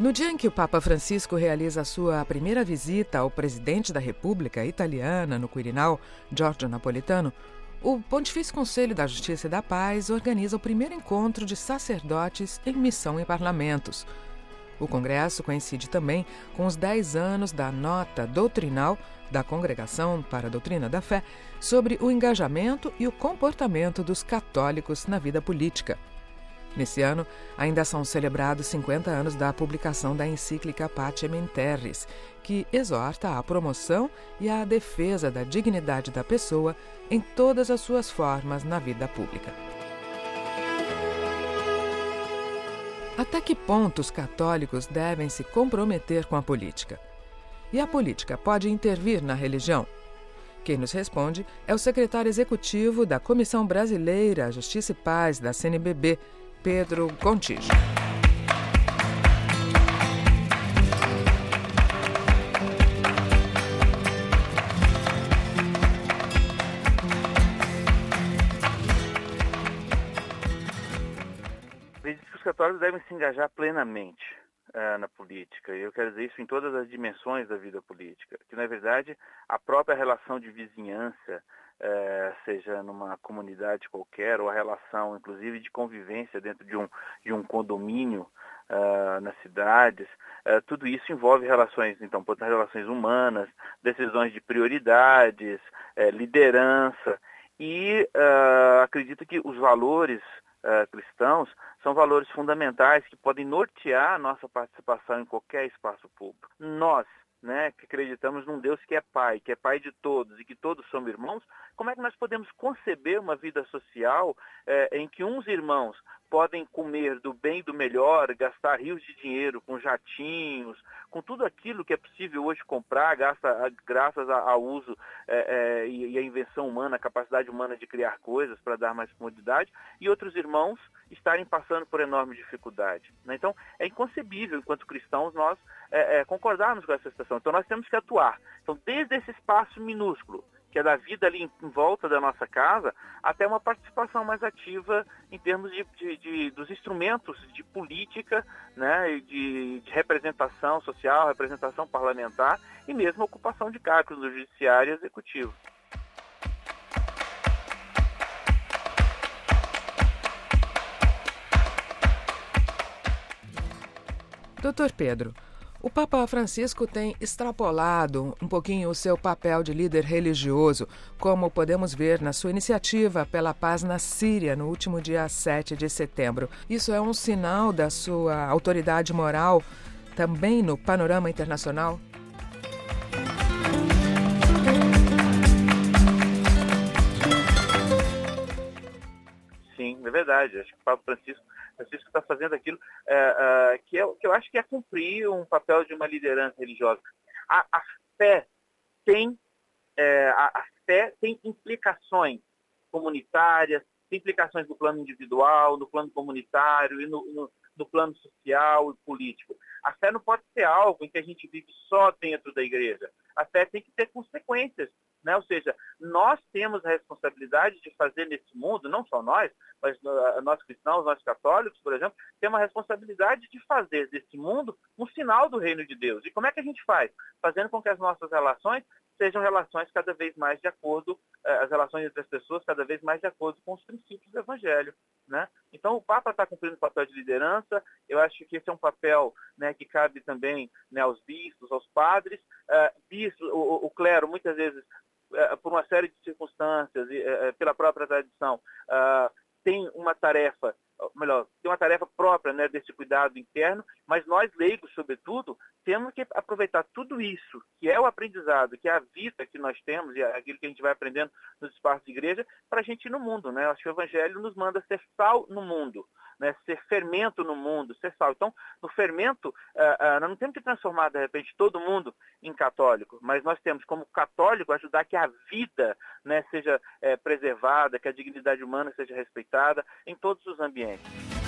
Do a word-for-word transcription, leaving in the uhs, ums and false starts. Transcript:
No dia em que o Papa Francisco realiza a sua primeira visita ao presidente da República Italiana no Quirinal, Giorgio Napolitano, o Pontifício Conselho da Justiça e da Paz organiza o primeiro encontro de sacerdotes em missão em parlamentos. O congresso coincide também com os dez anos da nota doutrinal da Congregação para a Doutrina da Fé sobre o engajamento e o comportamento dos católicos na vida política. Nesse ano, ainda são celebrados cinquenta anos da publicação da encíclica Pacem in Terris, que exorta à promoção e à defesa da dignidade da pessoa em todas as suas formas na vida pública. Até que ponto os católicos devem se comprometer com a política? E a política pode intervir na religião? Quem nos responde é o secretário executivo da Comissão Brasileira Justiça e Paz da C N B B, Pedro Gontijo. Os católicos devem se engajar plenamente uh, na política, e eu quero dizer isso em todas as dimensões da vida política, que na verdade a própria relação de vizinhança, uh, seja numa comunidade qualquer, ou a relação inclusive de convivência dentro de um, de um condomínio uh, nas cidades, uh, tudo isso envolve relações, então, relações humanas, decisões de prioridades, uh, liderança, e uh, acredito que os valores Uh, cristãos são valores fundamentais que podem nortear a nossa participação em qualquer espaço público. Nós, né, que acreditamos num Deus que é Pai, que é Pai de todos e que todos somos irmãos, como é que nós podemos conceber uma vida social eh, em que uns irmãos podem comer do bem e do melhor, gastar rios de dinheiro com jatinhos, com tudo aquilo que é possível hoje comprar, gasta, graças ao uso é, é, e à invenção humana, a capacidade humana de criar coisas para dar mais comodidade, e outros irmãos estarem passando por enorme dificuldade, né? Então, é inconcebível, enquanto cristãos, nós é, é, concordarmos com essa situação. Então, nós temos que atuar. Então, desde esse espaço minúsculo, que é da vida ali em, em volta da nossa casa, até uma participação mais ativa em termos de, de, de, dos instrumentos de política, né, de, de representação social, representação parlamentar e mesmo ocupação de cargos no judiciário e executivo. doutor Pedro, o Papa Francisco tem extrapolado um pouquinho o seu papel de líder religioso, como podemos ver na sua iniciativa pela paz na Síria no último dia sete de setembro. Isso é um sinal da sua autoridade moral também no panorama internacional? Sim, é verdade. Acho que o Papa Francisco Francisco está fazendo aquilo é, é, que, é, que eu acho que é cumprir um papel de uma liderança religiosa. A, a fé tem é, a, a fé tem implicações comunitárias, tem implicações no plano individual, no plano comunitário e no, no, no plano social e político. A fé não pode ser algo em que a gente vive só dentro da igreja. A fé tem que ter consequências, né? Ou seja, nós temos a responsabilidade de fazer nesse mundo, não só nós, mas nós cristãos, nós católicos, por exemplo, temos a responsabilidade de fazer desse mundo um sinal do reino de Deus. E como é que a gente faz? Fazendo com que as nossas relações sejam relações cada vez mais de acordo, as relações entre as pessoas cada vez mais de acordo com os princípios do Evangelho, né? Então o Papa está cumprindo o papel de liderança. Eu acho que esse é um papel, né, que cabe também, né, aos bispos, aos padres. Uh, bispos, o, o clero, muitas vezes, uh, por uma série de circunstâncias, e uh, pela própria tradição, uh, tem uma tarefa, melhor, tem uma tarefa própria, né, desse cuidado interno, mas nós, leigos, sobretudo, temos que aproveitar tudo isso, que é o aprendizado, que é a vida que nós temos e aquilo que a gente vai aprendendo nos espaços de igreja, para a gente ir no mundo, né? Eu acho que o Evangelho nos manda ser sal no mundo, né? Ser fermento no mundo, ser sal. Então, no fermento, uh, uh, nós não temos que transformar, de repente, todo mundo em católico, mas nós temos, como católico, ajudar que a vida, né, seja é, preservada, que a dignidade humana seja respeitada em todos os ambientes.